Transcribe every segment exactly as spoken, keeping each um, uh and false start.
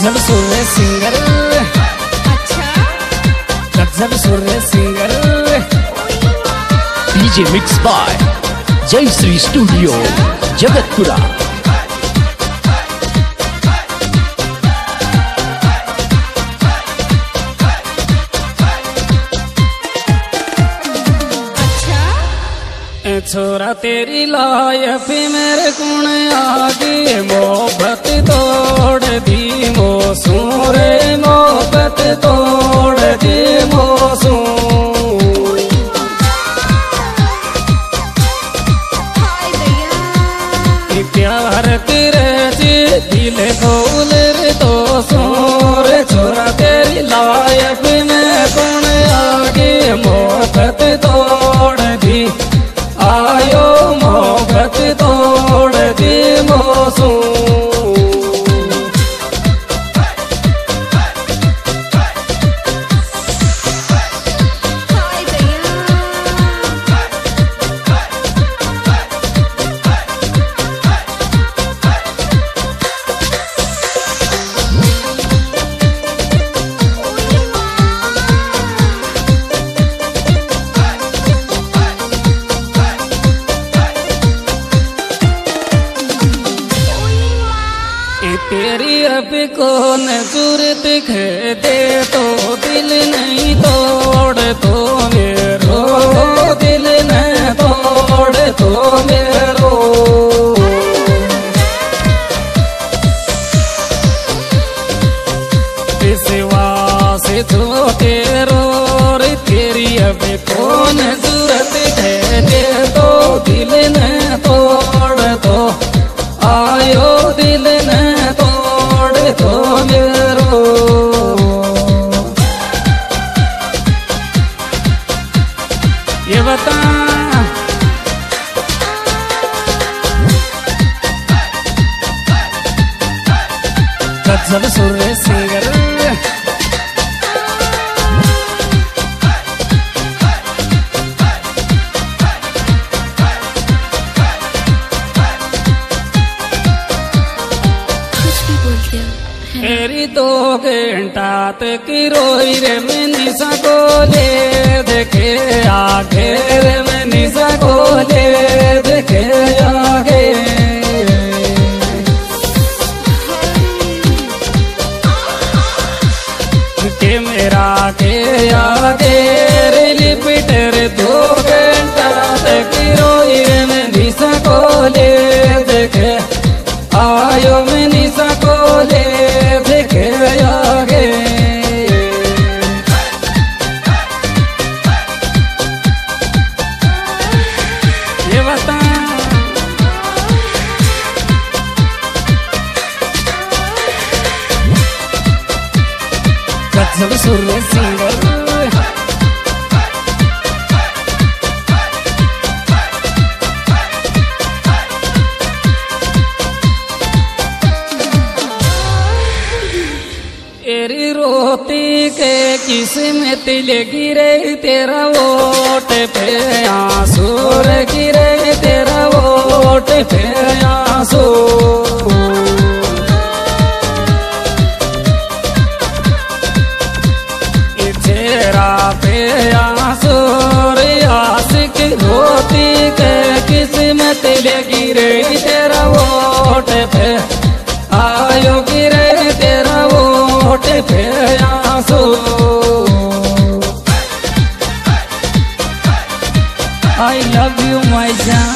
गजब सुर सिंगर। अच्छा गजब सुर सिंगर। डीजे मिक्स बाय जय श्री स्टूडियो जगतपुरा। छोरा तेरी लाइफ मेरे गुण आगे मोहब्बत तोड़ दी मोसू रे मोहब्बत तोड़ दी मोसू। प्यार तेरे जी दिल खोल रे तो सोर छोरा तेरी लाइफ में गुण आगे मोहब्बत तोड़ दी आयो मोहब्बत तोड़ दी मोसू। तेरी अब कौन जरूरत है दे तो दिल नहीं तोड़ तो मेरो दिल नहीं तोड़ तो मेरो। विश्वास तो तेरो रे तेरी अब कौन जरूरत है दे तो दिल नहीं तोड़ तो आयो दिल नहीं तोड़ तो मेरो। ये बता गजब सुर सिंगर। मेरी दो घंटा तक रोई रे मैं निशा को ले देखे आगे रे मैं निशा को ले देखे आगे। के मेरा के आगे रे लिपटर दो घंटा तक रोई रे मैं निशा को ले देखे आयो मैं निशा को ले देखे आगे। ये बता गजब सुर सिंगर। तेरी रोती के किस्मत गिरे तेरा वोट पे आंसू गिरे तेरा वोट पे आंसू। चेहरा पे आंसू आशिक रोती के किस्मत गिरे तेरा वोट पे आयो गिरे तेरा वोट पे आंसू। आई लव यू माई जान।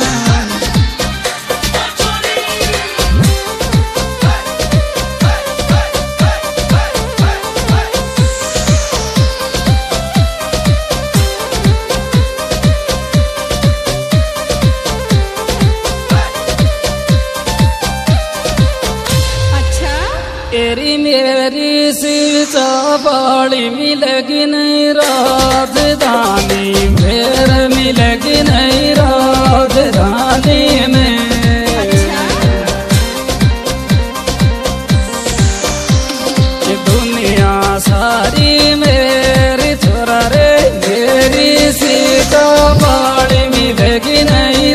तेरी मेरी शिव चौपाड़ी मिलेगी नहीं राजधानी फिर मिलेगी नहीं राजधानी में। दुनिया सारी मेरी छोरा रे मेरी शिव चौपाड़ी मिलेगी नहीं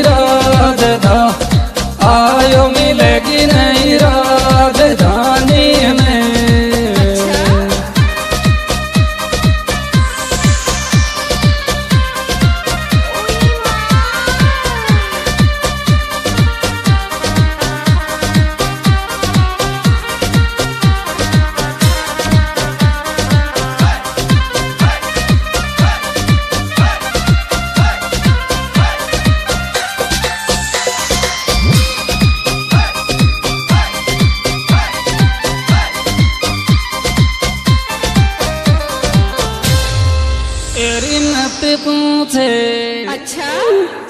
राजधानी आयो मिलेगी नहीं राजधानी में।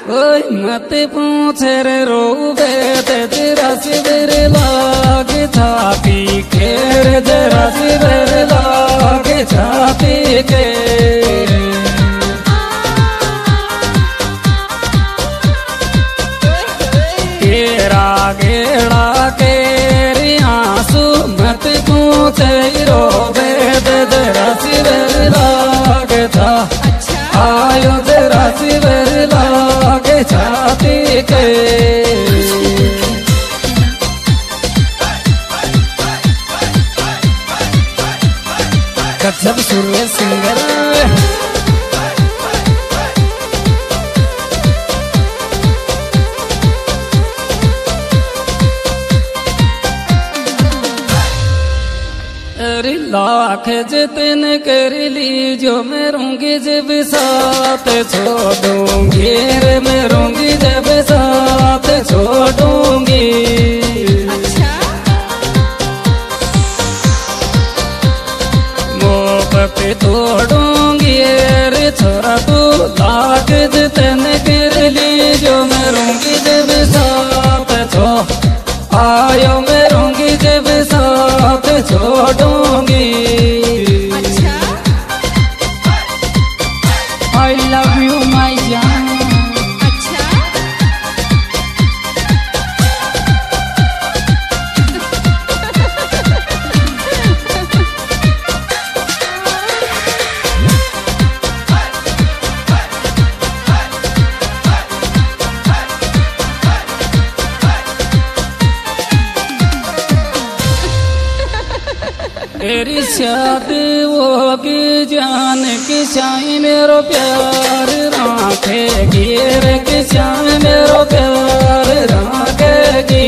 ओए मत पूछे रे रोवे ते तेरा शिविर लागे छाती के रे तेरा शिविर लागे छाती के केरा गेड़ा के रे आंसू मत पूछे रोवे ते तेरा शिविर लागे था आयो तेरा शिविर लागे छाती के गजब सुर सिंगर अरे लाख जितन कर ली जो मैं रहूंगी जब साथ छोड़ूंगी रे मैं रहूंगी जब साथ छोड़ूंगी मोहब्बत तोड़ूंगी रे छोरा तू लाख जितन कर ली जो मैं रहूंगी जब साथ छो आयो मैं रहूंगी जब साथ छोड़ूंगी आई लव यू माई जान तेरी शादी होगी जान की चाहे मेरो प्यार राखेगी रे की चाहे मेरो प्यार राखेगी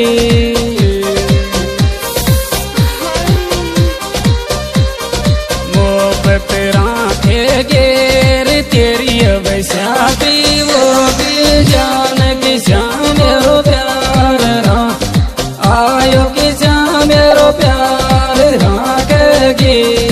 मोहब्बत राखेगी रे तेरी अब शादी होगी जान की चाहे मेरो प्यार रा आयो की चाहे मेरो प्यार राखेगी।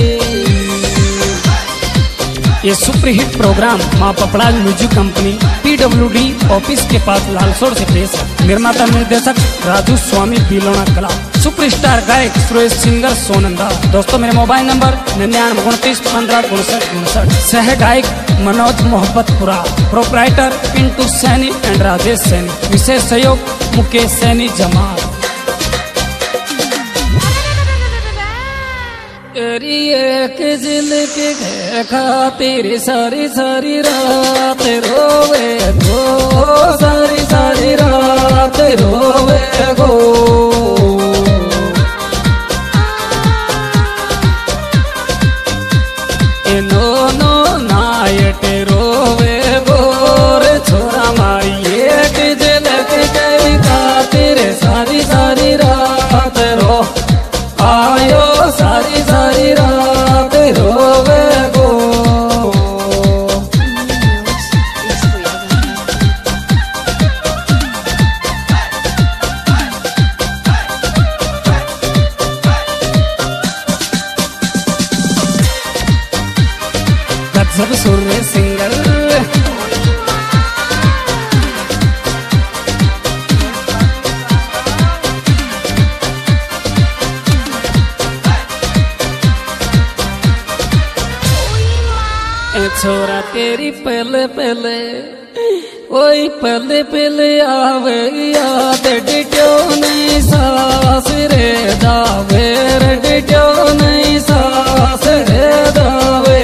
ये सुपर हिट प्रोग्राम माँ पपड़ाज म्यूजिक कंपनी पीडब्ल्यूडी ऑफिस के पास लालसोड़ से पेश है। निर्माता निर्देशक राजू स्वामी बिलोना कला। सुपरस्टार गायक सुरेश सिंगर सोनंदा। दोस्तों मेरे मोबाइल नंबर निन्यानवे उनतीस पंद्रह उनसठ उनसठ। सह गायक मनोज मोहब्बतपुरा। Proprietor Pintu Saini and Rajesh Saini. विशेष सहयोग मुकेश सैनी जमाल। तेरी एक झलक खातिर सारी सारी रात रोवे गो सारी सारी रात रोवे गो नो नो नायट रोवे गो रे छोरा माई एक झलक खातिर सारी सारी रात रो आयो सारी सारी रात रोवे गो। गजब सुर सिंगर छोरा तेरी पहले पहले ओई पहले पहले आवे याद डिटो नहीं सास रे दावे रे डिटो नहीं सास रे दावे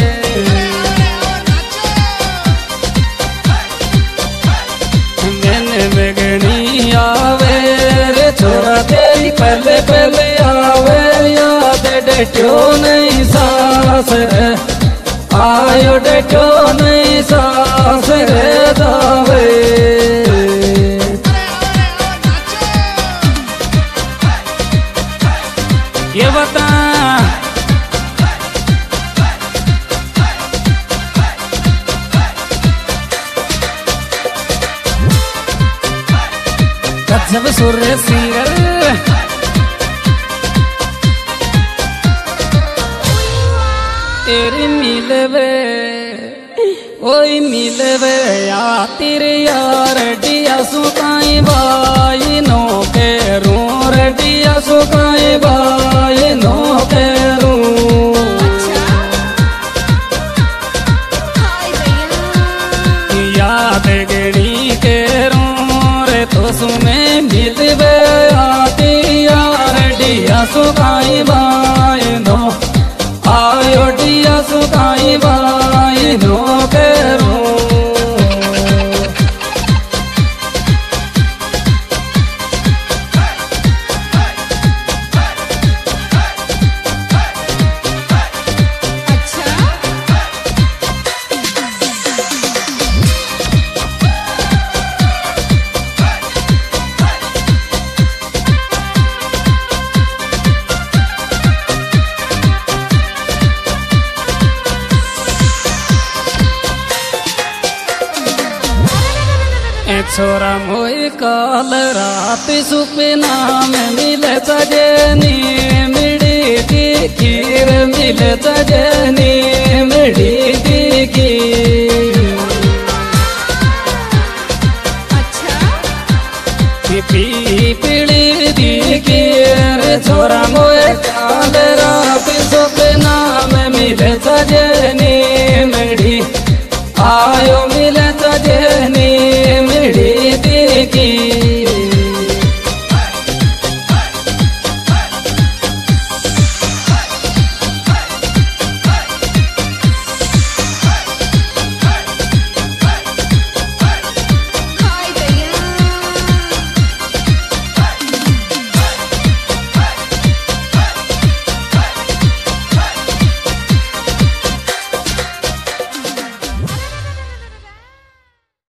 मैंने बेगनी आवे रे छोरा तेरी पहले पहले आवे याद डिटो नहीं सास रे आयो डेटो नहीं सास रे दावे ये बता गजब सुर सिंगर तेरी मिलवे ओई मिलवे या तेरे यार डिया सुकाई बाई नो के रू रडिया सुकाई बाई नो के रू। अच्छा हाय भैया याद गणी के रू रे तो सुने मिलवे आती यार डिया सुकाई बाई नो आयो डिया सुकाई बाई नो के रू। अच्छा ए छोरा मोई काल रात सुपना में मिले तजनी मिड़ी की खीर मिले तजनी मिड़ी की खीर। अच्छा पी पीड़ी दी खीर छोरा मोई काल रात सुपना में मिले तजनी मिड़ी आयो मिले तजनी मिड़ी की